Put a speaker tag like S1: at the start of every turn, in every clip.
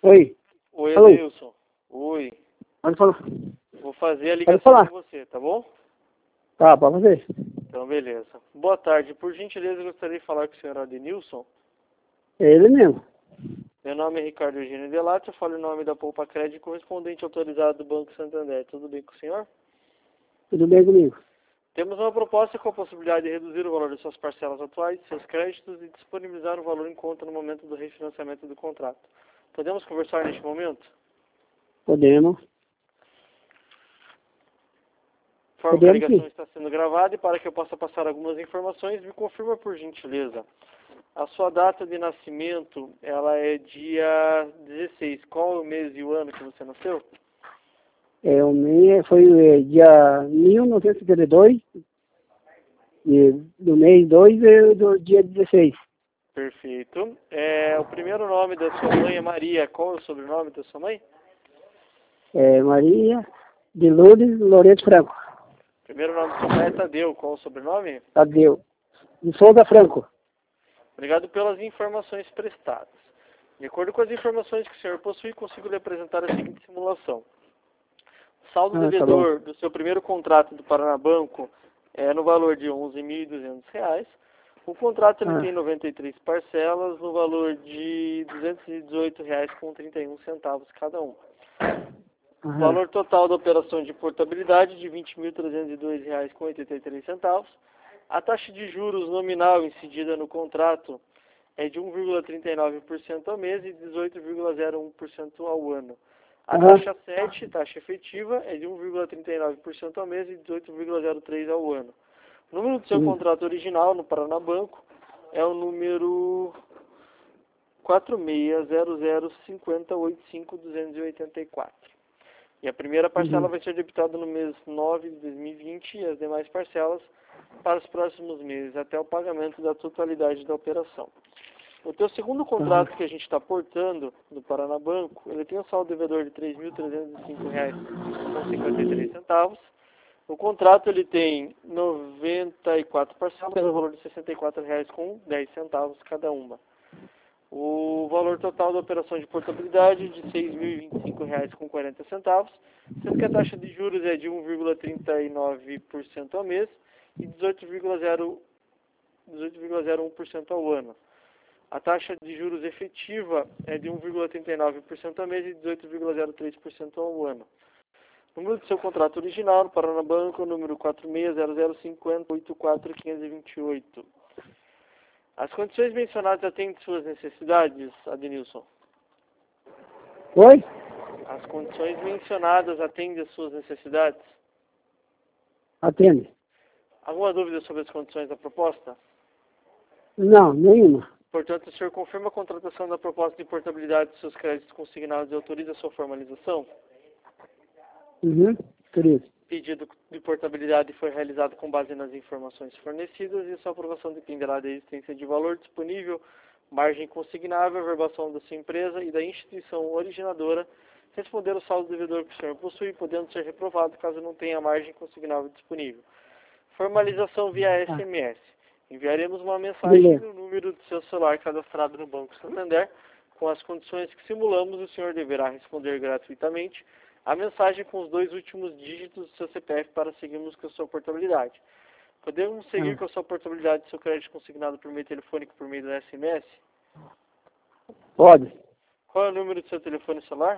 S1: Oi.
S2: Oi,
S1: Alô.
S2: Adilson. Oi.
S1: Pode falar.
S2: Vou fazer a
S1: Pode
S2: ligação
S1: falar.
S2: com você, tá bom?
S1: Tá, pode fazer.
S2: Então, beleza. Boa tarde. Por gentileza, eu gostaria de falar com o senhor Adenilson.
S1: É ele mesmo.
S2: Meu nome é Ricardo Eugênio Delatti. Eu falo em nome da Poupa Crédito, correspondente autorizado do Banco Santander. Tudo bem com o senhor?
S1: Tudo bem comigo?
S2: Temos uma proposta com a possibilidade de reduzir o valor de suas parcelas atuais, seus créditos e disponibilizar o valor em conta no momento do refinanciamento do contrato. Podemos conversar neste momento?
S1: Podemos.
S2: Informo que a
S1: Podemos
S2: ligação
S1: sim.
S2: está sendo gravada e para que eu possa passar algumas informações, me confirma por gentileza. A sua data de nascimento, ela é dia 16. Qual é o mês e o ano que você nasceu?
S1: O mês foi dia 1972, do mês 2 e do dia 16.
S2: Perfeito. O primeiro nome da sua mãe é Maria. Qual é o sobrenome da sua mãe?
S1: Maria de Lourdes Lourenço Franco.
S2: Primeiro nome do seu pai é Tadeu. Qual é o sobrenome?
S1: Tadeu. De Souza Franco.
S2: Obrigado pelas informações prestadas. De acordo com as informações que o senhor possui, consigo lhe apresentar a seguinte simulação. O saldo
S1: Tá bom.
S2: devedor do seu primeiro contrato do Paranabanco é no valor de R$ 11.200. O contrato ele tem 93 parcelas no valor de R$ 218,31 cada uma. O valor total da operação de portabilidade de R$ 20.302,83. A taxa de juros nominal incidida no contrato é de 1,39% ao mês e 18,01% ao ano. A taxa 7, taxa efetiva, é de 1,39% ao mês e 18,03% ao ano. O número do seu contrato original no Paranabanco é o número 46005085.284. E a primeira parcela vai ser debitada no mês 9 de 2020 e as demais parcelas para os próximos meses, até o pagamento da totalidade da operação. O teu segundo contrato que a gente está portando do Paranabanco, ele tem um saldo devedor de R$ 3.305,53. O contrato ele tem 94 parcelas, no valor de R$ 64,10 cada uma. O valor total da operação de portabilidade de R$ 6.025,40, sendo que a taxa de juros é de 1,39% ao mês e 18,01% ao ano. A taxa de juros efetiva é de 1,39% ao mês e 18,03% ao ano. O número do seu contrato original no Paranabanco é o número 46005084.528. As condições mencionadas atendem suas necessidades, Adenilson?
S1: Oi?
S2: As condições mencionadas atendem às suas necessidades?
S1: Atende.
S2: Alguma dúvida sobre as condições da proposta?
S1: Não, nenhuma.
S2: Portanto, o senhor confirma a contratação da proposta de portabilidade de seus créditos consignados e autoriza a sua formalização?
S1: Por isso.
S2: Pedido de portabilidade foi realizado com base nas informações fornecidas e sua aprovação dependerá da existência de valor disponível, margem consignável, averbação da sua empresa e da instituição originadora, responder o saldo devedor que o senhor possui, podendo ser reprovado caso não tenha margem consignável disponível. Formalização via SMS. Enviaremos uma mensagem no número do seu celular cadastrado no Banco Santander. Com as condições que simulamos, o senhor deverá responder gratuitamente a mensagem com os 2 últimos dígitos do seu CPF para seguirmos com a sua portabilidade. Podemos seguir com a sua portabilidade do seu crédito consignado por meio telefônico por meio do SMS?
S1: Pode.
S2: Qual é o número do seu telefone celular?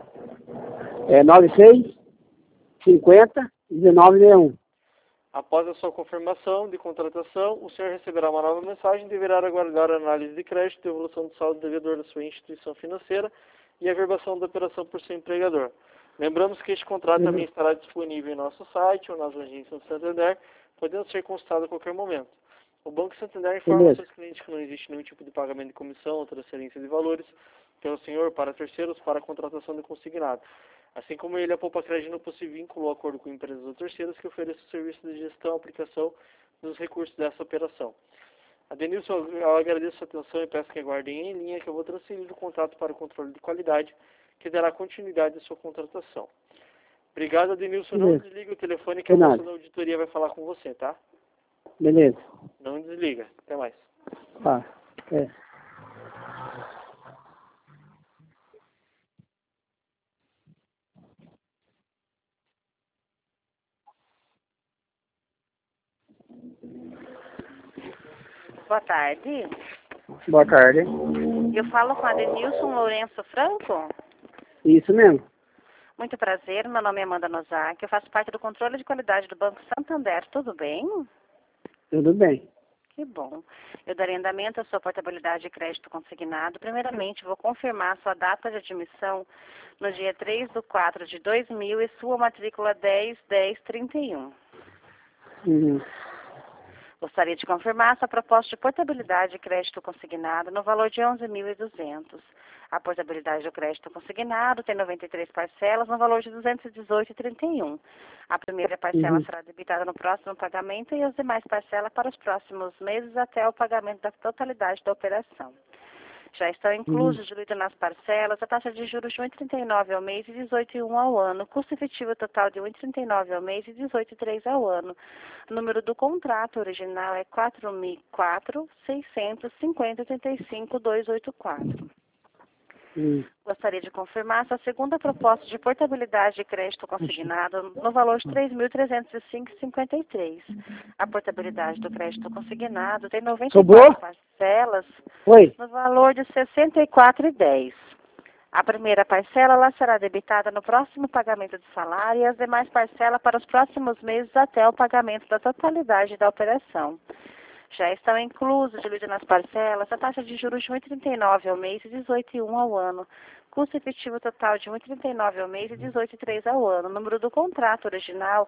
S1: 96 50 1961.
S2: Após a sua confirmação de contratação, o senhor receberá uma nova mensagem e deverá aguardar a análise de crédito, devolução do saldo devedor da sua instituição financeira e a averbação da operação por seu empregador. Lembramos que este contrato também estará disponível em nosso site ou nas agências do Santander, podendo ser consultado a qualquer momento. O Banco Santander informa aos seus clientes que não existe nenhum tipo de pagamento de comissão ou transferência de valores pelo senhor para terceiros para a contratação de consignado. Assim como ele, a Poupa Crédito não possui vínculo ou acordo com empresas ou terceiros que ofereçam o serviço de gestão e aplicação dos recursos dessa operação. Adenilson, eu agradeço a atenção e peço que aguardem em linha que eu vou transferir o contrato para o controle de qualidade, que dará continuidade à sua contratação. Obrigado, Adenilson. Não desliga o telefone que a moça da auditoria vai falar com você, tá?
S1: Beleza.
S2: Não desliga. Até mais.
S1: Tá.
S3: Boa tarde.
S1: Boa tarde.
S3: Eu falo com a Denilson Lourenço Franco.
S1: Isso mesmo.
S3: Muito prazer, meu nome é Amanda Nozak. Eu faço parte do controle de qualidade do Banco Santander. Tudo bem?
S1: Tudo bem.
S3: Que bom. Eu darei andamento à sua portabilidade de crédito consignado. Primeiramente, vou confirmar sua data de admissão no dia 3/4/2000 e sua matrícula 101031.
S1: Uhum.
S3: Gostaria de confirmar sua proposta de portabilidade de crédito consignado no valor de 11.200. A portabilidade do crédito consignado tem 93 parcelas no valor de 218,31. A primeira parcela será debitada no próximo pagamento e as demais parcelas para os próximos meses até o pagamento da totalidade da operação. Já estão inclusos, diluídos nas parcelas, a taxa de juros de 1,39 ao mês e 18,1 ao ano, custo efetivo total de 1,39 ao mês e 18,3 ao ano. O número do contrato original é 4.004-650-85-284. Gostaria de confirmar sua segunda proposta de portabilidade de crédito consignado no valor de 3.305,53. A portabilidade do crédito consignado tem 94 parcelas no valor de 64,10. A primeira parcela ela será debitada no próximo pagamento de salário e as demais parcelas para os próximos meses até o pagamento da totalidade da operação. Já estão inclusos, divididos nas parcelas, a taxa de juros de 1,39 ao mês e 18,1 ao ano. Custo efetivo total de 1,39 ao mês e 18,3 ao ano. Número do contrato original,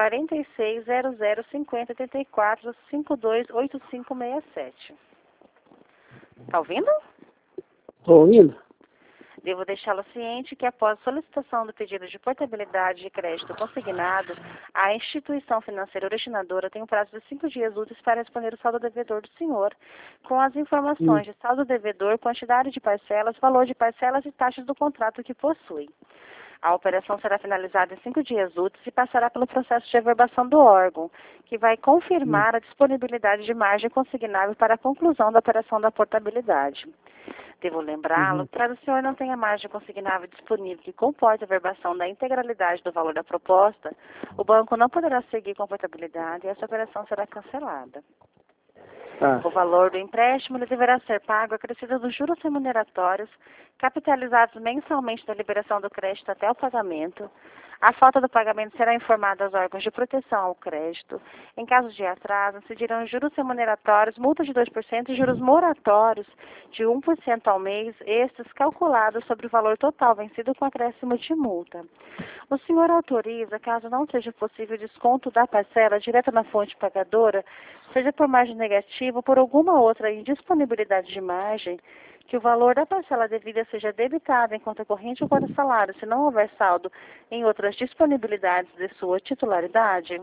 S3: 46005084528567. Está ouvindo?
S1: Estou ouvindo.
S3: Devo deixá-lo ciente que, após solicitação do pedido de portabilidade de crédito consignado, a instituição financeira originadora tem um prazo de 5 dias úteis para responder o saldo devedor do senhor, com as informações de saldo devedor, quantidade de parcelas, valor de parcelas e taxas do contrato que possui. A operação será finalizada em 5 dias úteis e passará pelo processo de averbação do órgão, que vai confirmar a disponibilidade de margem consignável para a conclusão da operação da portabilidade. Devo lembrá-lo que, caso o senhor não tenha margem consignável disponível que comporte a verbação da integralidade do valor da proposta, o banco não poderá seguir com a portabilidade e essa operação será cancelada. O valor do empréstimo deverá ser pago acrescido dos juros remuneratórios, capitalizados mensalmente da liberação do crédito até o pagamento. A falta do pagamento será informada aos órgãos de proteção ao crédito. Em caso de atraso, incidirão juros remuneratórios, multa de 2% e juros moratórios de 1% ao mês, estes calculados sobre o valor total vencido com acréscimo de multa. O senhor autoriza, caso não seja possível desconto da parcela direta na fonte pagadora, seja por margem negativa ou por alguma outra indisponibilidade de margem, que o valor da parcela devida seja debitado em conta corrente ou conta salário, se não houver saldo em outras disponibilidades de sua titularidade?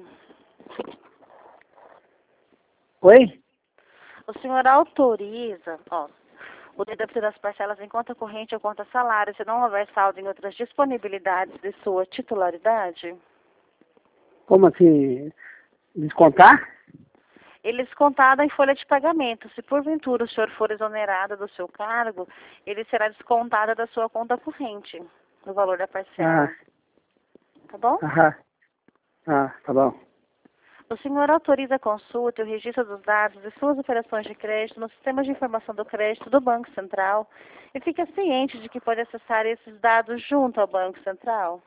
S1: Oi?
S3: O senhor autoriza, o débito das parcelas em conta corrente ou conta salário, se não houver saldo em outras disponibilidades de sua titularidade?
S1: Como assim? Descontar?
S3: Ele é descontado em folha de pagamento. Se porventura o senhor for exonerado do seu cargo, ele será descontado da sua conta corrente, no valor da parcela. Tá bom?
S1: Tá bom.
S3: O senhor autoriza a consulta e o registro dos dados de suas operações de crédito no sistema de informação do crédito do Banco Central e fica ciente de que pode acessar esses dados junto ao Banco Central?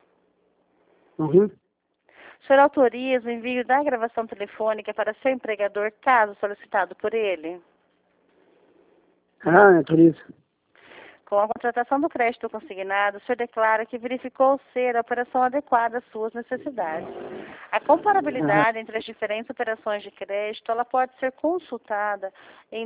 S3: O senhor autoriza o envio da gravação telefônica para seu empregador, caso solicitado por ele?
S1: Autorizo.
S3: Com a contratação do crédito consignado, o senhor declara que verificou ser a operação adequada às suas necessidades. A comparabilidade entre as diferentes operações de crédito, ela pode ser consultada em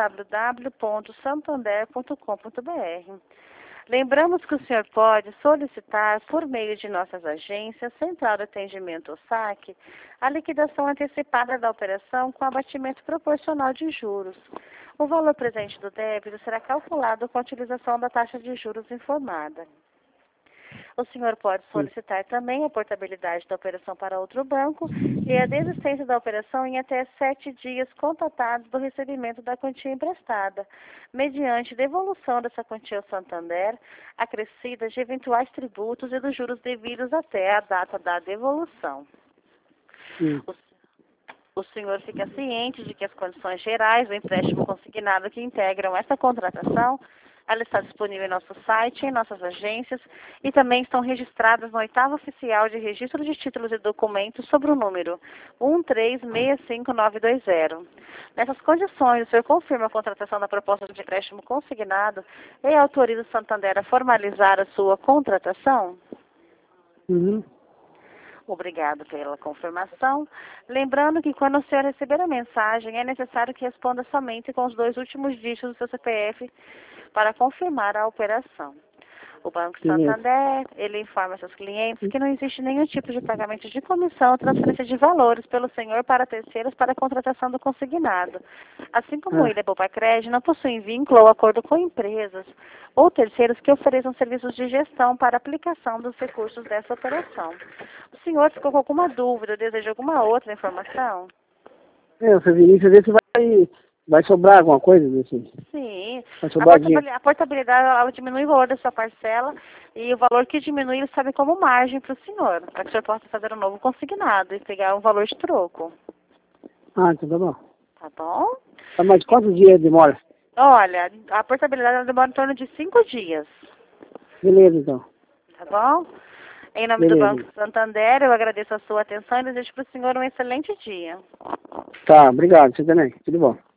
S3: www.santander.com.br. Lembramos que o senhor pode solicitar, por meio de nossas agências, Central de Atendimento ou SAC, a liquidação antecipada da operação com abatimento proporcional de juros. O valor presente do débito será calculado com a utilização da taxa de juros informada. O senhor pode solicitar também a portabilidade da operação para outro banco e a desistência da operação em até 7 dias contatados do recebimento da quantia emprestada, mediante devolução dessa quantia ao Santander, acrescida de eventuais tributos e dos juros devidos até a data da devolução. O senhor fica ciente de que as condições gerais do empréstimo consignado que integram essa contratação, ela está disponível em nosso site, em nossas agências e também estão registradas no 8º Oficial de Registro de Títulos e Documentos sobre o número 1365920. Nessas condições, o senhor confirma a contratação da proposta de empréstimo consignado e autoriza o Santander a formalizar a sua contratação?
S1: Uhum.
S3: Obrigado pela confirmação. Lembrando que quando o senhor receber a mensagem, é necessário que responda somente com os 2 últimos dígitos do seu CPF para confirmar a operação. O Banco Santander, ele informa seus clientes que não existe nenhum tipo de pagamento de comissão ou transferência de valores pelo senhor para terceiros para a contratação do consignado. Assim como o Ilha Poupa Crédito não possui vínculo ou acordo com empresas ou terceiros que ofereçam serviços de gestão para aplicação dos recursos dessa operação. O senhor ficou com alguma dúvida ou deseja alguma outra informação?
S1: Seu Vinícius, vê se vai sobrar alguma coisa desse.
S3: Sim,
S1: Vai sobrar dinheiro.
S3: a portabilidade ela diminui o valor da sua parcela e o valor que diminui ele serve como margem para o senhor, para que o senhor possa fazer um novo consignado e pegar um valor de troco.
S1: Ah, então tá bom.
S3: Tá bom?
S1: Tá, mas quantos dias demora?
S3: Olha, a portabilidade ela demora em torno de 5 dias.
S1: Beleza, então.
S3: Tá bom? Em nome do Banco Santander, eu agradeço a sua atenção e desejo para o senhor um excelente dia.
S1: Tá, obrigado. Você também. Tudo bom.